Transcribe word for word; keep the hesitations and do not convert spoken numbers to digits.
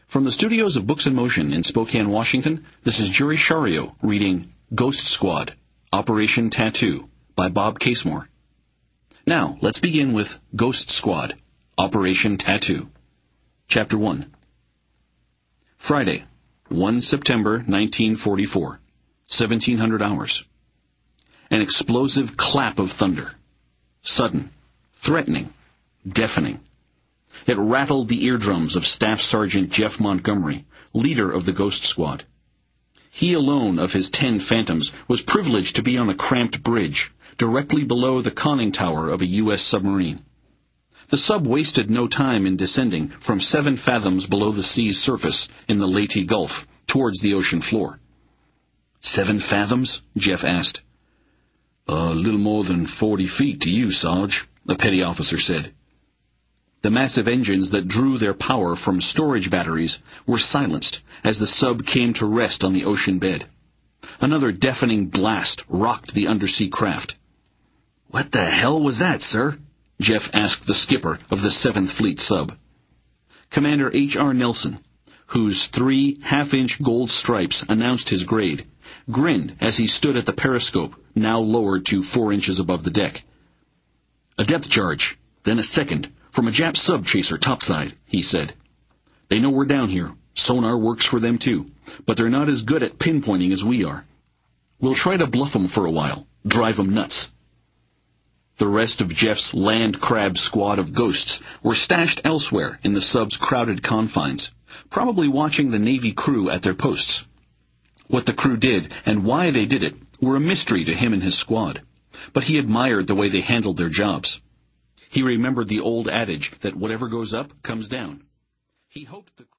From the studios of Books in Motion in Spokane, Washington, this is Jerry Shario reading Ghost Squad, Operation Tattoo by Bob Casemore. Now, let's begin with Ghost Squad, Operation Tattoo. Chapter one. Friday, the first of September, nineteen forty-four, seventeen hundred hours. An explosive clap of thunder. Sudden, threatening, deafening. It rattled the eardrums of Staff Sergeant Jeff Montgomery, leader of the Ghost Squad. He alone of his ten phantoms was privileged to be on a cramped bridge, directly below the conning tower of a U S submarine. The sub wasted no time in descending from seven fathoms below the sea's surface in the Leyte Gulf towards the ocean floor. Seven fathoms? Jeff asked. A little more than forty feet to you, Sarge, the petty officer said. The massive engines that drew their power from storage batteries were silenced as the sub came to rest on the ocean bed. Another deafening blast rocked the undersea craft. "What the hell was that, sir?" Jeff asked the skipper of the seventh Fleet sub. Commander H R Nelson, whose three half-inch gold stripes announced his grade, grinned as he stood at the periscope, now lowered to four inches above the deck. "A depth charge, then a second, from a Jap sub-chaser topside," he said. "They know we're down here. Sonar works for them too, but they're not as good at pinpointing as we are. We'll try to bluff them for a while, drive them nuts." The rest of Jeff's land crab squad of ghosts were stashed elsewhere in the sub's crowded confines, probably watching the Navy crew at their posts. What the crew did and why they did it were a mystery to him and his squad, but he admired the way they handled their jobs. He remembered the old adage that whatever goes up comes down. He hoped the